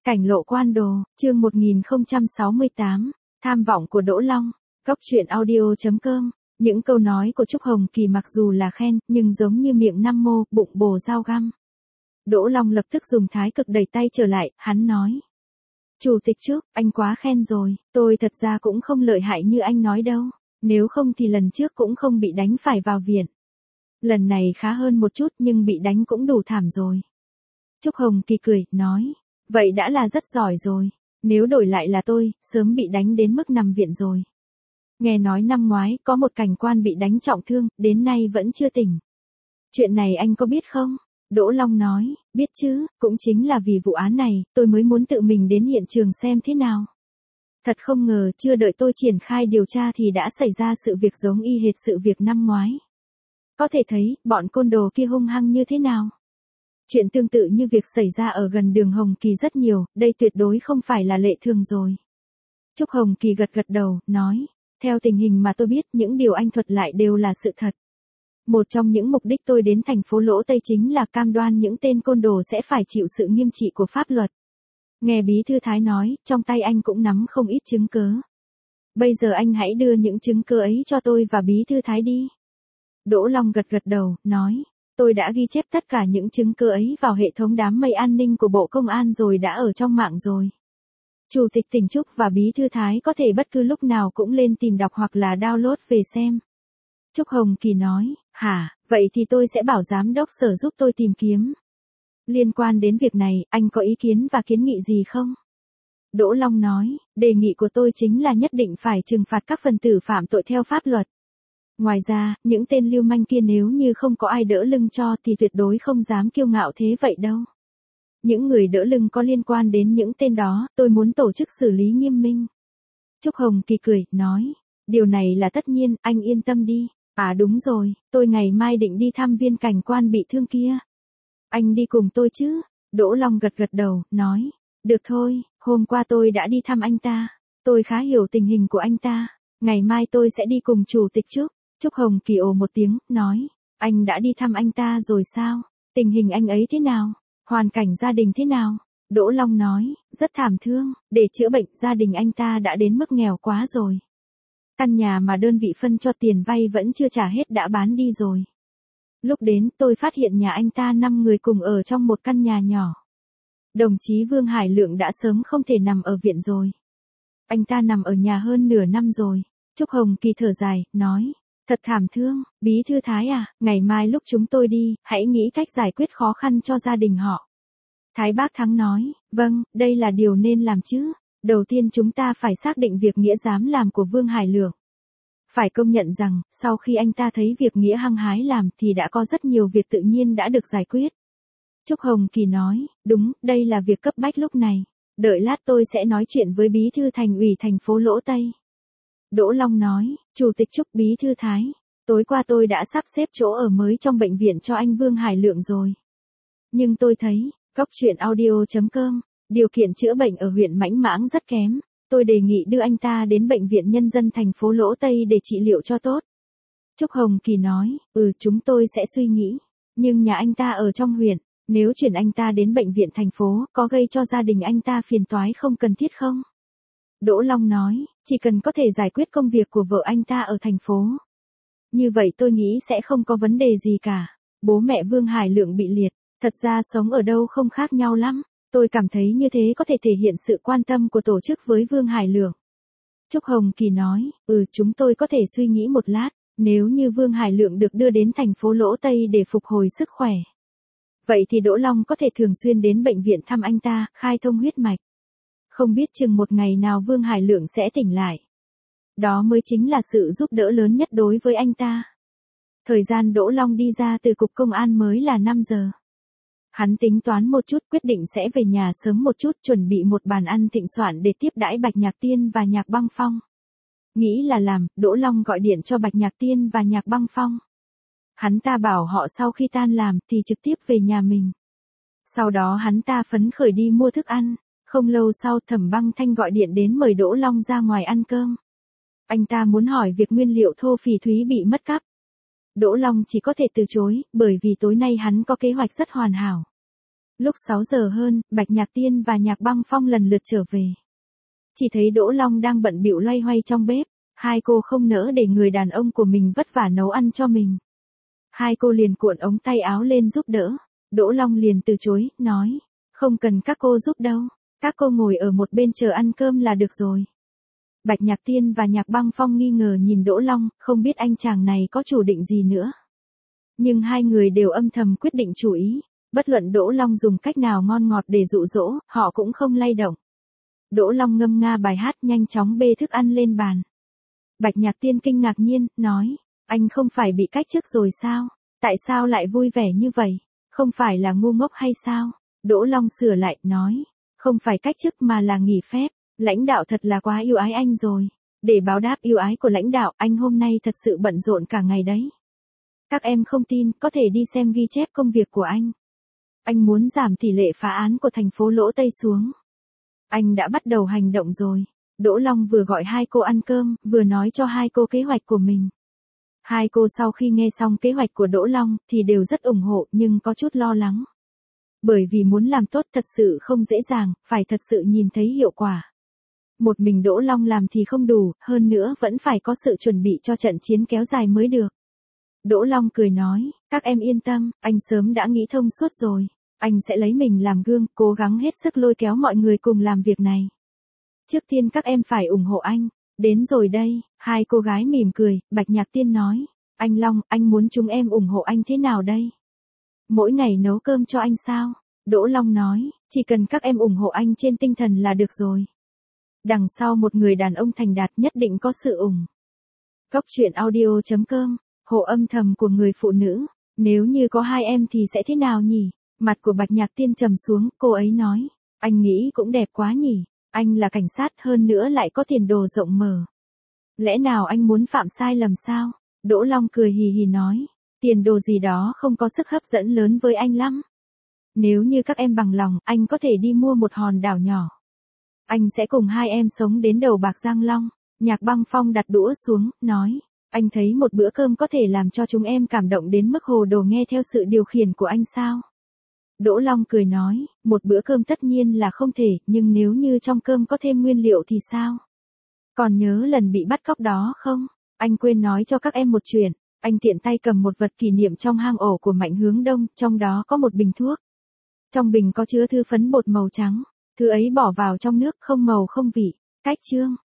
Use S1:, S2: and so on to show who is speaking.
S1: Cảnh lộ quan đồ, chương 1068, tham vọng của Đỗ Long, góc truyện audio.com. Những câu nói của Trúc Hồng Kỳ mặc dù là khen, nhưng giống như miệng năm mô, bụng bồ dao găm. Đỗ Long lập tức dùng thái cực đẩy tay trở lại, hắn nói. Chủ tịch Trúc, anh quá khen rồi, tôi thật ra cũng không lợi hại như anh nói đâu, nếu không thì lần trước cũng không bị đánh phải vào viện. Lần này khá hơn một chút nhưng bị đánh cũng đủ thảm rồi. Trúc Hồng Kỳ cười, nói. Vậy đã là rất giỏi rồi, nếu đổi lại là tôi, sớm bị đánh đến mức nằm viện rồi. Nghe nói năm ngoái có một cảnh quan bị đánh trọng thương, đến nay vẫn chưa tỉnh. Chuyện này anh có biết không? Đỗ Long nói, biết chứ, cũng chính là vì vụ án này, tôi mới muốn tự mình đến hiện trường xem thế nào. Thật không ngờ, chưa đợi tôi triển khai điều tra thì đã xảy ra sự việc giống y hệt sự việc năm ngoái. Có thể thấy, bọn côn đồ kia hung hăng như thế nào. Chuyện tương tự như việc xảy ra ở gần đường Hồng Kỳ rất nhiều, đây tuyệt đối không phải là lệ thường rồi. Trúc Hồng Kỳ gật gật đầu, nói, theo tình hình mà tôi biết, những điều anh thuật lại đều là sự thật. Một trong những mục đích tôi đến thành phố Lỗ Tây chính là cam đoan những tên côn đồ sẽ phải chịu sự nghiêm trị của pháp luật. Nghe Bí Thư Thái nói, trong tay anh cũng nắm không ít chứng cớ. Bây giờ anh hãy đưa những chứng cứ ấy cho tôi và Bí Thư Thái đi. Đỗ Long gật gật đầu, nói. Tôi đã ghi chép tất cả những chứng cứ ấy vào hệ thống đám mây an ninh của Bộ Công an rồi đã ở trong mạng rồi. Chủ tịch tỉnh Trúc và Bí Thư Thái có thể bất cứ lúc nào cũng lên tìm đọc hoặc là download về xem. Trúc Hồng Kỳ nói, hả, vậy thì tôi sẽ bảo giám đốc sở giúp tôi tìm kiếm. Liên quan đến việc này, anh có ý kiến và kiến nghị gì không? Đỗ Long nói, đề nghị của tôi chính là nhất định phải trừng phạt các phần tử phạm tội theo pháp luật. Ngoài ra, những tên lưu manh kia nếu như không có ai đỡ lưng cho thì tuyệt đối không dám kiêu ngạo thế vậy đâu. Những người đỡ lưng có liên quan đến những tên đó, tôi muốn tổ chức xử lý nghiêm minh. Trúc Hồng Kỳ cười, nói, điều này là tất nhiên, anh yên tâm đi. À đúng rồi, tôi ngày mai định đi thăm viên cảnh quan bị thương kia. Anh đi cùng tôi chứ? Đỗ Long gật gật đầu, nói, được thôi, hôm qua tôi đã đi thăm anh ta. Tôi khá hiểu tình hình của anh ta. Ngày mai tôi sẽ đi cùng chủ tịch Trúc. Trúc Hồng Kỳ ồ một tiếng, nói, anh đã đi thăm anh ta rồi sao? Tình hình anh ấy thế nào? Hoàn cảnh gia đình thế nào? Đỗ Long nói, rất thảm thương, để chữa bệnh gia đình anh ta đã đến mức nghèo quá rồi. Căn nhà mà đơn vị phân cho tiền vay vẫn chưa trả hết đã bán đi rồi. Lúc đến tôi phát hiện nhà anh ta 5 người cùng ở trong một căn nhà nhỏ. Đồng chí Vương Hải Lượng đã sớm không thể nằm ở viện rồi. Anh ta nằm ở nhà hơn nửa năm rồi. Trúc Hồng Kỳ thở dài, nói. Thật thảm thương, Bí Thư Thái à, ngày mai lúc chúng tôi đi, hãy nghĩ cách giải quyết khó khăn cho gia đình họ. Thái Bác Thắng nói, vâng, đây là điều nên làm chứ. Đầu tiên chúng ta phải xác định việc Nghĩa dám làm của Vương Hải Lượng. Phải công nhận rằng, sau khi anh ta thấy việc Nghĩa hăng hái làm thì đã có rất nhiều việc tự nhiên đã được giải quyết. Trúc Hồng Kỳ nói, đúng, đây là việc cấp bách lúc này. Đợi lát tôi sẽ nói chuyện với Bí Thư Thành ủy thành phố Lỗ Tây. Đỗ Long nói, Chủ tịch Trúc Bí Thư Thái, tối qua tôi đã sắp xếp chỗ ở mới trong bệnh viện cho anh Vương Hải Lượng rồi. Nhưng tôi thấy, góc truyện audio.com, điều kiện chữa bệnh ở huyện Mãnh Mãng rất kém, tôi đề nghị đưa anh ta đến bệnh viện nhân dân thành phố Lỗ Tây để trị liệu cho tốt. Trúc Hồng Kỳ nói, chúng tôi sẽ suy nghĩ, nhưng nhà anh ta ở trong huyện, nếu chuyển anh ta đến bệnh viện thành phố, có gây cho gia đình anh ta phiền toái không cần thiết không? Đỗ Long nói, chỉ cần có thể giải quyết công việc của vợ anh ta ở thành phố. Như vậy tôi nghĩ sẽ không có vấn đề gì cả. Bố mẹ Vương Hải Lượng bị liệt, thật ra sống ở đâu không khác nhau lắm. Tôi cảm thấy như thế có thể thể hiện sự quan tâm của tổ chức với Vương Hải Lượng. Trúc Hồng Kỳ nói, chúng tôi có thể suy nghĩ một lát, nếu như Vương Hải Lượng được đưa đến thành phố Lỗ Tây để phục hồi sức khỏe. Vậy thì Đỗ Long có thể thường xuyên đến bệnh viện thăm anh ta, khai thông huyết mạch. Không biết chừng một ngày nào Vương Hải Lượng sẽ tỉnh lại. Đó mới chính là sự giúp đỡ lớn nhất đối với anh ta. Thời gian Đỗ Long đi ra từ cục công an mới là 5 giờ. Hắn tính toán một chút quyết định sẽ về nhà sớm một chút chuẩn bị một bàn ăn thịnh soạn để tiếp đãi Bạch Nhạc Tiên và Nhạc Băng Phong. Nghĩ là làm, Đỗ Long gọi điện cho Bạch Nhạc Tiên và Nhạc Băng Phong. Hắn ta bảo họ sau khi tan làm thì trực tiếp về nhà mình. Sau đó hắn ta phấn khởi đi mua thức ăn. Không lâu sau Thẩm Băng Thanh gọi điện đến mời Đỗ Long ra ngoài ăn cơm. Anh ta muốn hỏi việc nguyên liệu thô phỉ thúy bị mất cắp. Đỗ Long chỉ có thể từ chối, bởi vì tối nay hắn có kế hoạch rất hoàn hảo. Lúc 6 giờ hơn, Bạch Nhạc Tiên và Nhạc Băng Phong lần lượt trở về. Chỉ thấy Đỗ Long đang bận bịu loay hoay trong bếp, hai cô không nỡ để người đàn ông của mình vất vả nấu ăn cho mình. Hai cô liền cuộn ống tay áo lên giúp đỡ. Đỗ Long liền từ chối, nói, không cần các cô giúp đâu, các cô ngồi ở một bên chờ ăn cơm là được rồi. Bạch Nhạc Tiên và Nhạc Băng Phong nghi ngờ nhìn Đỗ Long, không biết anh chàng này có chủ định gì nữa. Nhưng hai người đều âm thầm quyết định chủ ý, bất luận Đỗ Long dùng cách nào ngon ngọt để dụ dỗ, họ cũng không lay động. Đỗ Long ngâm nga bài hát nhanh chóng bê thức ăn lên bàn. Bạch Nhạc Tiên kinh ngạc nhiên, nói, anh không phải bị cách chức rồi sao? Tại sao lại vui vẻ như vậy? Không phải là ngu ngốc hay sao? Đỗ Long sửa lại, nói, không phải cách chức mà là nghỉ phép, lãnh đạo thật là quá yêu ái anh rồi. Để báo đáp yêu ái của lãnh đạo, anh hôm nay thật sự bận rộn cả ngày đấy. Các em không tin, có thể đi xem ghi chép công việc của anh. Anh muốn giảm tỷ lệ phá án của thành phố Lỗ Tây xuống. Anh đã bắt đầu hành động rồi. Đỗ Long vừa gọi hai cô ăn cơm, vừa nói cho hai cô kế hoạch của mình. Hai cô sau khi nghe xong kế hoạch của Đỗ Long thì đều rất ủng hộ nhưng có chút lo lắng. Bởi vì muốn làm tốt thật sự không dễ dàng, phải thật sự nhìn thấy hiệu quả. Một mình Đỗ Long làm thì không đủ, hơn nữa vẫn phải có sự chuẩn bị cho trận chiến kéo dài mới được. Đỗ Long cười nói, các em yên tâm, anh sớm đã nghĩ thông suốt rồi. Anh sẽ lấy mình làm gương, cố gắng hết sức lôi kéo mọi người cùng làm việc này. Trước tiên các em phải ủng hộ anh. Đến rồi đây, hai cô gái mỉm cười, Bạch Nhạc Tiên nói, anh Long, anh muốn chúng em ủng hộ anh thế nào đây? Mỗi ngày nấu cơm cho anh sao? Đỗ Long nói, chỉ cần các em ủng hộ anh trên tinh thần là được rồi. Đằng sau một người đàn ông thành đạt nhất định có sự ủng. Cốc truyện audio.com, hộ âm thầm của người phụ nữ, nếu như có hai em thì sẽ thế nào nhỉ? Mặt của Bạch Nhạc Tiên trầm xuống, cô ấy nói, anh nghĩ cũng đẹp quá nhỉ, anh là cảnh sát hơn nữa lại có tiền đồ rộng mở. Lẽ nào anh muốn phạm sai lầm sao? Đỗ Long cười hì hì nói, tiền đồ gì đó không có sức hấp dẫn lớn với anh lắm. Nếu như các em bằng lòng, anh có thể đi mua một hòn đảo nhỏ. Anh sẽ cùng hai em sống đến đầu bạc Giang Long. Nhạc Băng Phong đặt đũa xuống, nói, anh thấy một bữa cơm có thể làm cho chúng em cảm động đến mức hồ đồ nghe theo sự điều khiển của anh sao? Đỗ Long cười nói, một bữa cơm tất nhiên là không thể, nhưng nếu như trong cơm có thêm nguyên liệu thì sao? Còn nhớ lần bị bắt cóc đó không? Anh quên nói cho các em một chuyện, anh tiện tay cầm một vật kỷ niệm trong hang ổ của Mạnh Hướng Đông, trong đó có một bình thuốc. Trong bình có chứa thứ phấn bột màu trắng, thứ ấy bỏ vào trong nước không màu không vị. Cách chương